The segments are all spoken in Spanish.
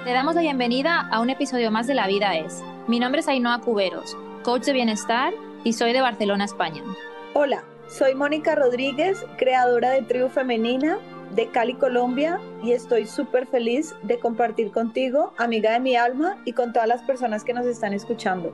Te damos la bienvenida a un episodio más de La Vida Es. Mi nombre es Ainhoa Cuberos, coach de bienestar y soy de Barcelona, España. Hola, soy Mónica Rodríguez, creadora de Tribu Femenina de Cali, Colombia, y estoy súper feliz de compartir contigo, amiga de mi alma, y con todas las personas que nos están escuchando.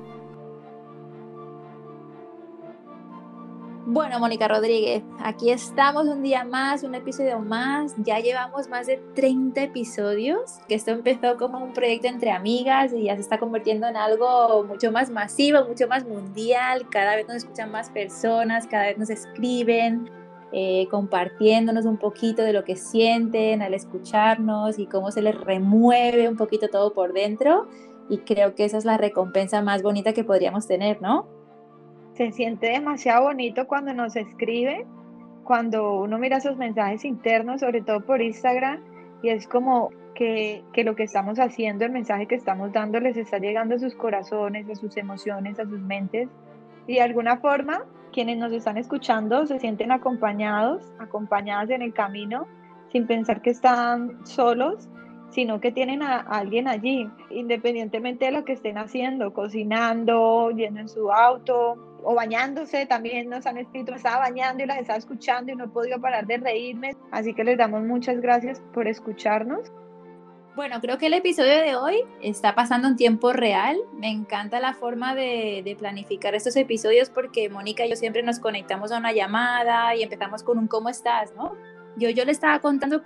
Bueno, Mónica Rodríguez, aquí estamos un día más, un episodio más. Ya llevamos más de 30 episodios, que esto empezó como un proyecto entre amigas y ya se está convirtiendo en algo mucho más masivo, mucho más mundial. Cada vez nos escuchan más personas, cada vez nos escriben, compartiéndonos un poquito de lo que sienten al escucharnos y cómo se les remueve un poquito todo por dentro. Y creo que esa es la recompensa más bonita que podríamos tener, ¿no? Se siente demasiado bonito cuando nos escribe, cuando uno mira sus mensajes internos, sobre todo por Instagram, y es como que lo que estamos haciendo, el mensaje que estamos dando les está llegando a sus corazones, a sus emociones, a sus mentes. Y de alguna forma, quienes nos están escuchando se sienten acompañadas en el camino, sin pensar que están solos, sino que tienen a alguien allí, independientemente de lo que estén haciendo, cocinando, yendo en su auto o bañándose. También nos han escrito: me estaba bañando y las estaba escuchando y no he podido parar de reírme. Así que les damos muchas gracias por escucharnos. Bueno, creo que el episodio de hoy está pasando en tiempo real. Me encanta la forma de planificar estos episodios porque Mónica y yo siempre nos conectamos a una llamada y empezamos con un ¿cómo estás?, ¿no? Yo le estaba contando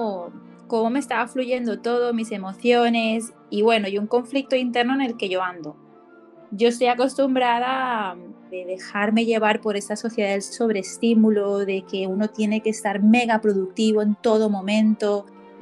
cómo me estaba fluyendo todo, mis emociones y bueno, y un conflicto interno en el que yo ando. Yo estoy acostumbrada a dejarme llevar por esta sociedad del sobreestímulo, de que uno tiene que estar mega productivo en todo momento.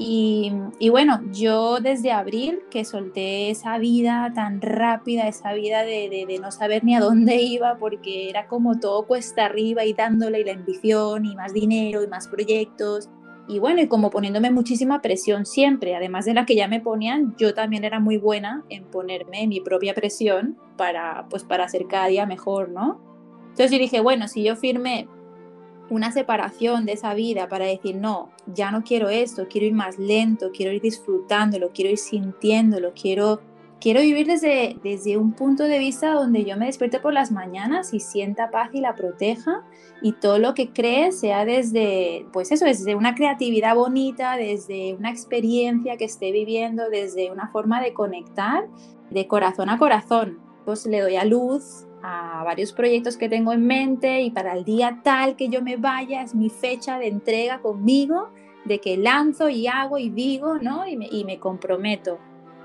Y bueno, yo desde abril que solté esa vida tan rápida, esa vida de no saber ni a dónde iba, porque era como todo cuesta arriba y dándole y la ambición y más dinero y más proyectos. Y bueno, y como poniéndome muchísima presión siempre, además de la que ya me ponían, yo también era muy buena en ponerme mi propia presión para hacer cada día mejor, ¿no? Entonces yo dije, bueno, si yo firmé una separación de esa vida para decir, no, ya no quiero esto, quiero ir más lento, quiero ir disfrutándolo, quiero ir sintiéndolo, quiero vivir desde un punto de vista donde yo me despierte por las mañanas y sienta paz y la proteja y todo lo que cree sea desde, pues eso, desde una creatividad bonita, desde una experiencia que esté viviendo, desde una forma de conectar de corazón a corazón. Pues le doy a luz a varios proyectos que tengo en mente y para el día tal que yo me vaya es mi fecha de entrega conmigo, de que lanzo y hago y digo, ¿no? Y me comprometo.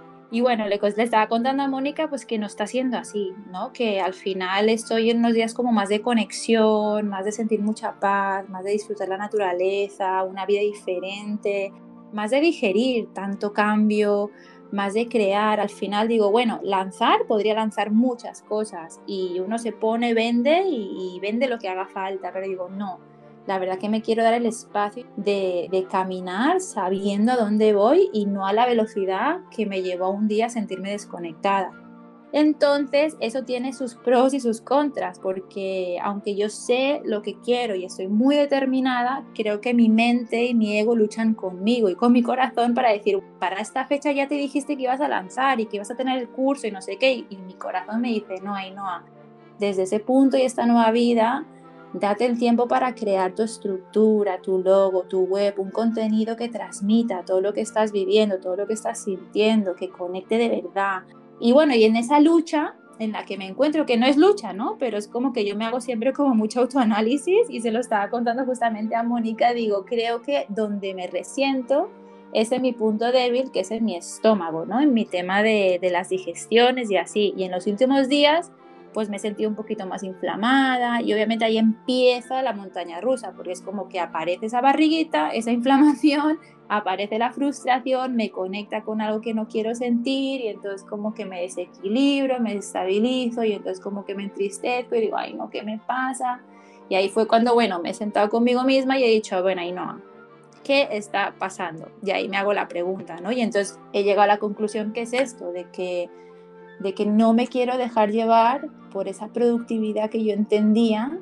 Y bueno, le estaba contando a Mónica pues que no está siendo así, ¿no? Que al final estoy en unos días como más de conexión, más de sentir mucha paz, más de disfrutar la naturaleza, una vida diferente, más de digerir tanto cambio, más de crear. Al final digo, bueno, podría lanzar muchas cosas y uno se pone, vende y vende lo que haga falta, pero digo, no. La verdad que me quiero dar el espacio de caminar sabiendo a dónde voy y no a la velocidad que me llevó un día a sentirme desconectada. Entonces, eso tiene sus pros y sus contras, porque aunque yo sé lo que quiero y estoy muy determinada, creo que mi mente y mi ego luchan conmigo y con mi corazón para decir, para esta fecha ya te dijiste que ibas a lanzar y que ibas a tener el curso y no sé qué, y mi corazón me dice, no, Ainhoa, desde ese punto y esta nueva vida, date el tiempo para crear tu estructura, tu logo, tu web, un contenido que transmita todo lo que estás viviendo, todo lo que estás sintiendo, que conecte de verdad. Y bueno, y en esa lucha en la que me encuentro, que no es lucha, ¿no? Pero es como que yo me hago siempre como mucho autoanálisis y se lo estaba contando justamente a Mónica, digo, creo que donde me resiento es en mi punto débil, que es en mi estómago, ¿no? En mi tema de las digestiones y así. Y en los últimos días pues me sentí un poquito más inflamada y obviamente ahí empieza la montaña rusa, porque es como que aparece esa barriguita, esa inflamación, aparece la frustración, me conecta con algo que no quiero sentir y entonces como que me desequilibro, me desestabilizo y entonces como que me entristezco y digo, ay no, ¿qué me pasa? Y ahí fue cuando, bueno, me he sentado conmigo misma y he dicho, bueno, ahí no, ¿qué está pasando? Y ahí me hago la pregunta, ¿no? Y entonces he llegado a la conclusión que es esto, de que no me quiero dejar llevar por esa productividad que yo entendía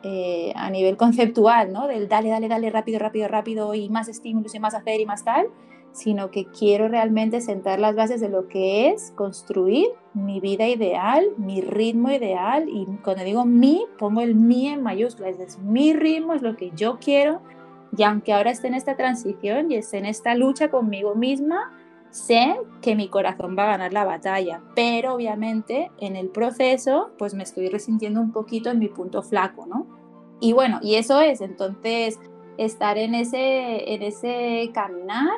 a nivel conceptual, ¿no? Del dale, dale, dale, rápido, rápido, rápido y más estímulos y más hacer y más tal, sino que quiero realmente sentar las bases de lo que es construir mi vida ideal, mi ritmo ideal, y cuando digo mi, pongo el mi en mayúsculas, es mi ritmo, es lo que yo quiero, y aunque ahora esté en esta transición y esté en esta lucha conmigo misma, sé que mi corazón va a ganar la batalla, pero obviamente en el proceso pues me estoy resintiendo un poquito en mi punto flaco, ¿no? Y bueno, y eso es, entonces, estar en ese caminar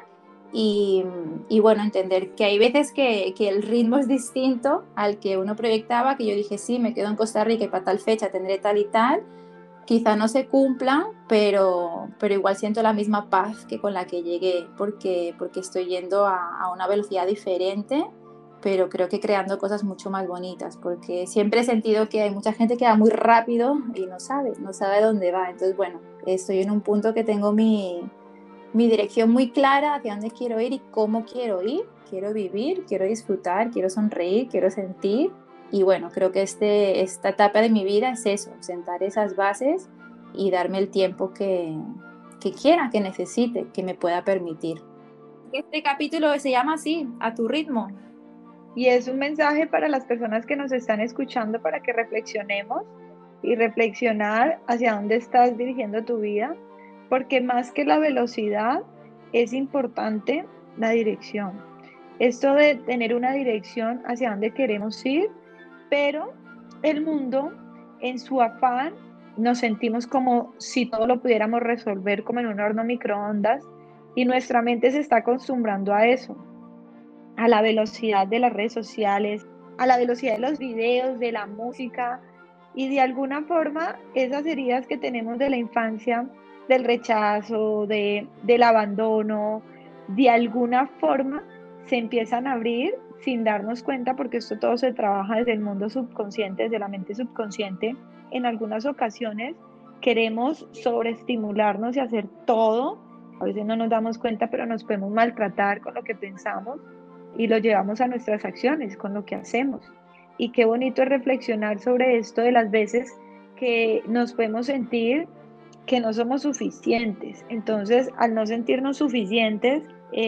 y bueno, entender que hay veces que el ritmo es distinto al que uno proyectaba, que yo dije, sí, me quedo en Costa Rica y para tal fecha tendré tal y tal, quizá no se cumplan, pero igual siento la misma paz que con la que llegué, porque estoy yendo a una velocidad diferente, pero creo que creando cosas mucho más bonitas, porque siempre he sentido que hay mucha gente que va muy rápido y no sabe dónde va. Entonces, bueno, estoy en un punto que tengo mi dirección muy clara hacia dónde quiero ir y cómo quiero ir. Quiero vivir, quiero disfrutar, quiero sonreír, quiero sentir. Y bueno, creo que esta etapa de mi vida es eso, sentar esas bases y darme el tiempo que quiera, que necesite, que me pueda permitir. Este capítulo se llama así, A tu ritmo. Y es un mensaje para las personas que nos están escuchando para que reflexionemos y reflexionar hacia dónde estás dirigiendo tu vida, porque más que la velocidad es importante la dirección. Esto de tener una dirección hacia dónde queremos ir, pero el mundo en su afán nos sentimos como si todo lo pudiéramos resolver como en un horno microondas y nuestra mente se está acostumbrando a eso, a la velocidad de las redes sociales, a la velocidad de los videos, de la música, y de alguna forma esas heridas que tenemos de la infancia, del rechazo, del abandono, de alguna forma se empiezan a abrir sin darnos cuenta, porque esto todo se trabaja desde el mundo subconsciente, desde la mente subconsciente. En algunas ocasiones queremos sobreestimularnos y hacer todo. A veces no nos damos cuenta, pero nos podemos maltratar con lo que pensamos y lo llevamos a nuestras acciones, con lo que hacemos. Y qué bonito es reflexionar sobre esto de las veces que nos podemos sentir que no somos suficientes. Entonces, al no sentirnos suficientes,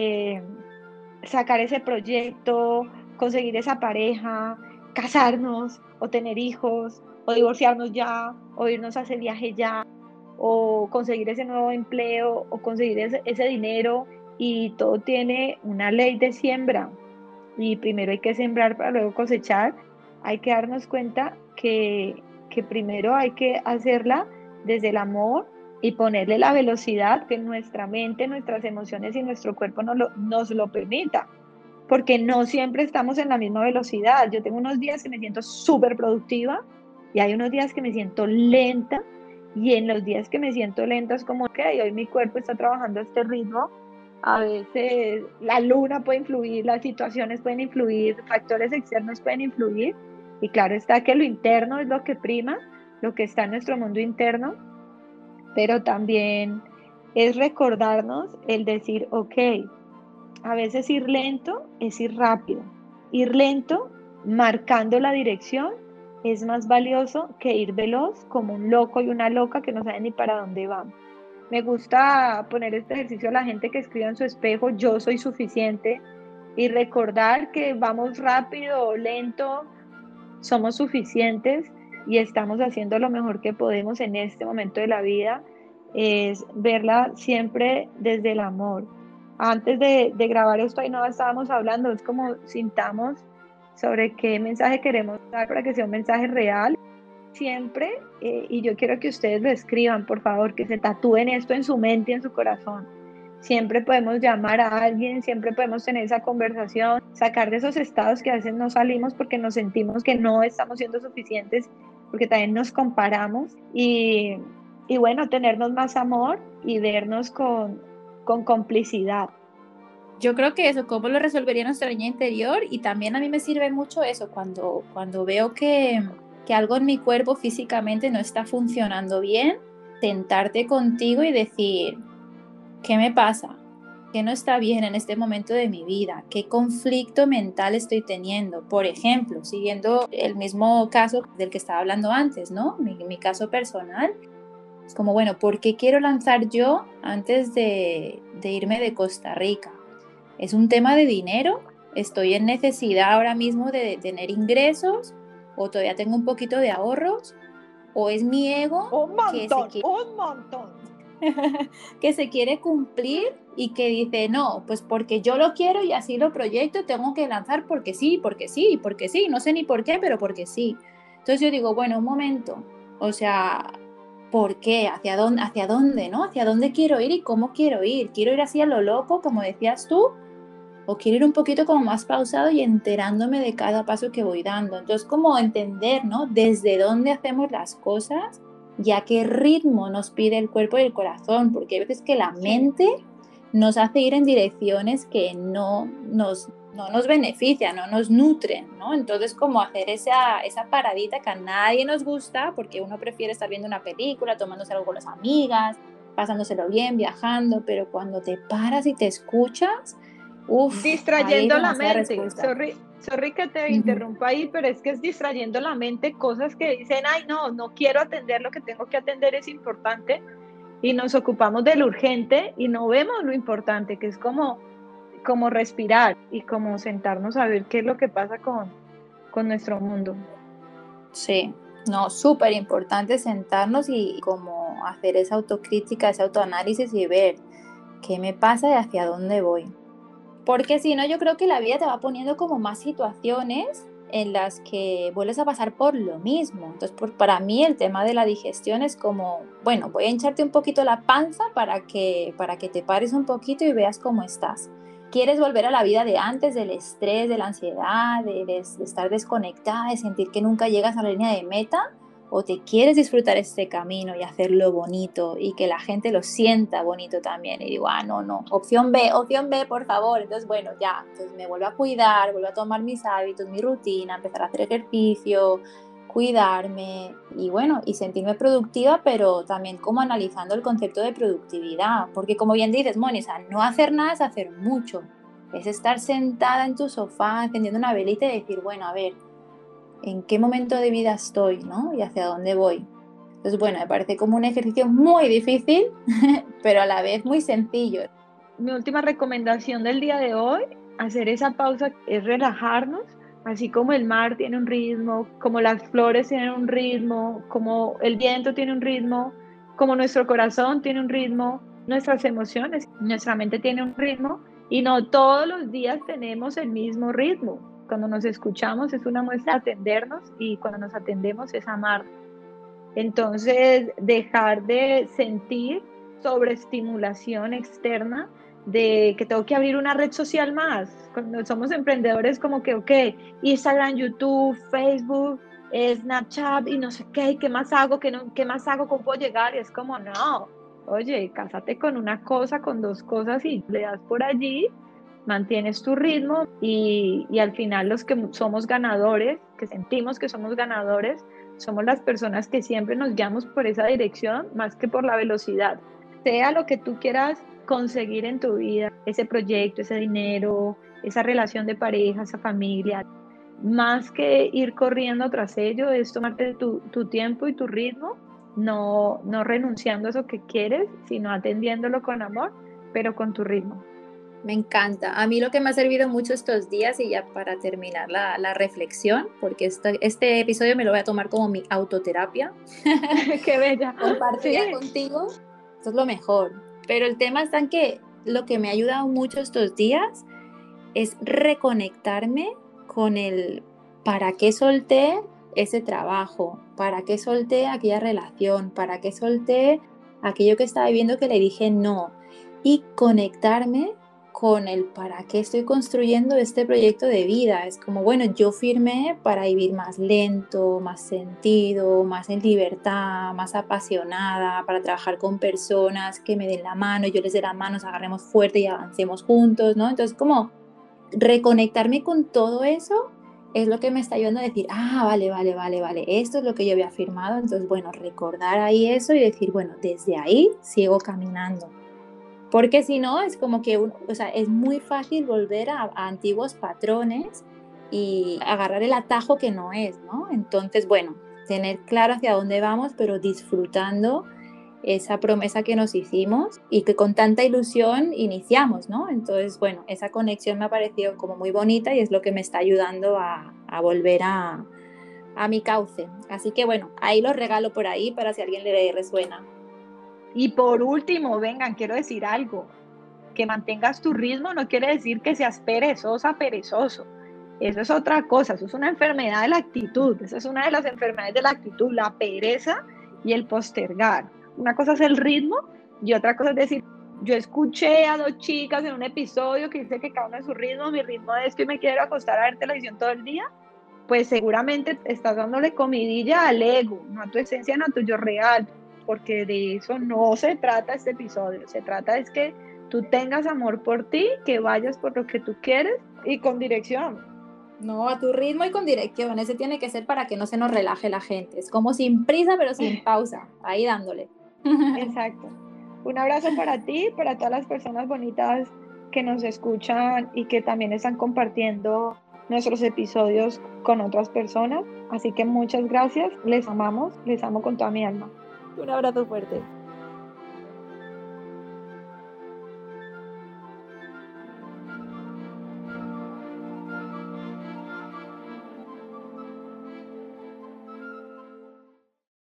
sacar ese proyecto, conseguir esa pareja, casarnos o tener hijos o divorciarnos ya o irnos a ese viaje ya o conseguir ese nuevo empleo o conseguir ese dinero, y todo tiene una ley de siembra y primero hay que sembrar para luego cosechar. Hay que darnos cuenta que primero hay que hacerla desde el amor y ponerle la velocidad que nuestra mente, nuestras emociones y nuestro cuerpo nos lo permita, porque no siempre estamos en la misma velocidad. Yo tengo unos días que me siento súper productiva y hay unos días que me siento lenta, y en los días que me siento lenta es como que hoy mi cuerpo está trabajando a este ritmo. A veces la luna puede influir, las situaciones pueden influir, factores externos pueden influir, y claro está que lo interno es lo que prima, lo que está en nuestro mundo interno, pero también es recordarnos el decir, ok, a veces ir lento es ir rápido. Ir lento, marcando la dirección, es más valioso que ir veloz como un loco y una loca que no sabe ni para dónde vamos. Me gusta poner este ejercicio a la gente que escriba en su espejo, yo soy suficiente, y recordar que vamos rápido o lento, somos suficientes y estamos haciendo lo mejor que podemos en este momento de la vida. Es verla siempre desde el amor. Antes de grabar esto, ahí no estábamos hablando, es como sintamos sobre qué mensaje queremos dar para que sea un mensaje real. Siempre, y yo quiero que ustedes lo escriban, por favor, que se tatúen esto en su mente y en su corazón. Siempre podemos llamar a alguien, siempre podemos tener esa conversación, sacar de esos estados que a veces no salimos porque nos sentimos que no estamos siendo suficientes, porque también nos comparamos, y bueno, tenernos más amor y vernos con complicidad. Yo creo que eso, cómo lo resolvería nuestra niña interior, y también a mí me sirve mucho eso cuando veo que algo en mi cuerpo físicamente no está funcionando bien, sentarte contigo y decir, ¿qué me pasa? ¿Qué no está bien en este momento de mi vida? ¿Qué conflicto mental estoy teniendo? Por ejemplo, siguiendo el mismo caso del que estaba hablando antes, ¿no? Mi caso personal. Es como, bueno, ¿por qué quiero lanzar yo antes de irme de Costa Rica? ¿Es un tema de dinero? ¿Estoy en necesidad ahora mismo de tener ingresos? ¿O todavía tengo un poquito de ahorros? ¿O es mi ego Un montón. que se quiere cumplir y que dice, no, pues porque yo lo quiero y así lo proyecto, tengo que lanzar porque sí, porque sí, porque sí, no sé ni por qué, pero porque sí? Entonces yo digo, bueno, un momento, o sea, ¿por qué? ¿Hacia dónde, no? ¿Hacia dónde quiero ir y cómo quiero ir? ¿Quiero ir así a lo loco, como decías tú? ¿O quiero ir un poquito como más pausado y enterándome de cada paso que voy dando? Entonces, como entender, ¿no? Desde dónde hacemos las cosas y a qué ritmo nos pide el cuerpo y el corazón, porque hay veces que la mente nos hace ir en direcciones que no nos benefician, no nos nutren, ¿no? Entonces, como hacer esa paradita que a nadie nos gusta, porque uno prefiere estar viendo una película, tomándose algo con las amigas, pasándoselo bien, viajando, pero cuando te paras y te escuchas, ahí hay Distrayendo la demasiada mente. respuesta. Sorry que te Uh-huh. interrumpa ahí, pero es que es distrayendo la mente cosas que dicen, ay, no quiero atender lo que tengo que atender, es importante. Y nos ocupamos de lo urgente y no vemos lo importante, que es como respirar y como sentarnos a ver qué es lo que pasa con nuestro mundo. Sí, no, súper importante sentarnos y como hacer esa autocrítica, ese autoanálisis y ver qué me pasa y hacia dónde voy. Porque si no, yo creo que la vida te va poniendo como más situaciones en las que vuelves a pasar por lo mismo. Entonces, para mí el tema de la digestión es como, bueno, voy a hincharte un poquito la panza para que te pares un poquito y veas cómo estás. ¿Quieres volver a la vida de antes, del estrés, de la ansiedad, de estar desconectada, de sentir que nunca llegas a la línea de meta? ¿O te quieres disfrutar este camino y hacerlo bonito y que la gente lo sienta bonito también? Y digo, no, opción B, por favor. Entonces, bueno, ya, entonces me vuelvo a cuidar, vuelvo a tomar mis hábitos, mi rutina, empezar a hacer ejercicio, cuidarme y bueno, y sentirme productiva, pero también como analizando el concepto de productividad, porque como bien dices, Moni, o sea, no hacer nada es hacer mucho, es estar sentada en tu sofá encendiendo una velita y decir, bueno, a ver, ¿en qué momento de vida estoy, no? Y hacia dónde voy. Entonces, bueno, me parece como un ejercicio muy difícil, pero a la vez muy sencillo. Mi última recomendación del día de hoy, hacer esa pausa, es relajarnos, así como el mar tiene un ritmo, como las flores tienen un ritmo, como el viento tiene un ritmo, como nuestro corazón tiene un ritmo, nuestras emociones, nuestra mente tiene un ritmo y no todos los días tenemos el mismo ritmo. Cuando nos escuchamos es una muestra de atendernos y cuando nos atendemos es amar. Entonces, dejar de sentir sobreestimulación externa de que tengo que abrir una red social más. Cuando somos emprendedores, como que, ok, Instagram, YouTube, Facebook, Snapchat y no sé qué, ¿qué más hago? ¿Qué más hago? ¿Cómo puedo llegar? Y es como, no, oye, cásate con una cosa, con dos cosas y le das por allí, mantienes tu ritmo y al final los que somos ganadores, que sentimos que somos ganadores, somos las personas que siempre nos guiamos por esa dirección más que por la velocidad. Sea lo que tú quieras conseguir en tu vida, ese proyecto, ese dinero, esa relación de pareja, esa familia, más que ir corriendo tras ello, es tomarte tu tiempo y tu ritmo, no renunciando a eso que quieres, sino atendiéndolo con amor, pero con tu ritmo. Me encanta. A mí lo que me ha servido mucho estos días y ya para terminar la reflexión, porque este episodio me lo voy a tomar como mi autoterapia, Qué bella. compartirla Sí. contigo, esto es lo mejor. Pero el tema está en que lo que me ha ayudado mucho estos días es reconectarme con el para qué solté ese trabajo, para qué solté aquella relación, para qué solté aquello que estaba viviendo que le dije no, y conectarme con el para qué estoy construyendo este proyecto de vida. Es como, bueno, yo firmé para vivir más lento, más sentido, más en libertad, más apasionada, para trabajar con personas que me den la mano, yo les dé la mano, nos agarremos fuerte y avancemos juntos, ¿no? Entonces, como reconectarme con todo eso es lo que me está ayudando a decir, vale, esto es lo que yo había firmado, entonces, bueno, recordar ahí eso y decir, bueno, desde ahí sigo caminando. Porque si no, es como que, o sea, es muy fácil volver a antiguos patrones y agarrar el atajo que no es, ¿no? Entonces, bueno, tener claro hacia dónde vamos, pero disfrutando esa promesa que nos hicimos y que con tanta ilusión iniciamos, ¿no? Entonces, bueno, esa conexión me ha parecido como muy bonita y es lo que me está ayudando a volver a mi cauce. Así que bueno, ahí lo regalo por ahí para si a alguien le resuena. Y por último, vengan, quiero decir algo. Que mantengas tu ritmo no quiere decir que seas perezosa, perezoso. Eso es otra cosa, eso es una enfermedad de la actitud. Esa es una de las enfermedades de la actitud, la pereza y el postergar. Una cosa es el ritmo y otra cosa es decir, yo escuché a dos chicas en un episodio que dice que cada uno es su ritmo, mi ritmo es que me quiero acostar a ver televisión todo el día. Pues seguramente estás dándole comidilla al ego, no a tu esencia, no a tu yo real, porque de eso no se trata este episodio. Se trata es que tú tengas amor por ti, que vayas por lo que tú quieres y con dirección. No, a tu ritmo y con dirección. Ese tiene que ser para que no se nos relaje la gente. Es como sin prisa, pero sin pausa. Ahí dándole. Exacto. Un abrazo para ti, para todas las personas bonitas que nos escuchan y que también están compartiendo nuestros episodios con otras personas. Así que muchas gracias, les amamos, les amo con toda mi alma. Un abrazo fuerte.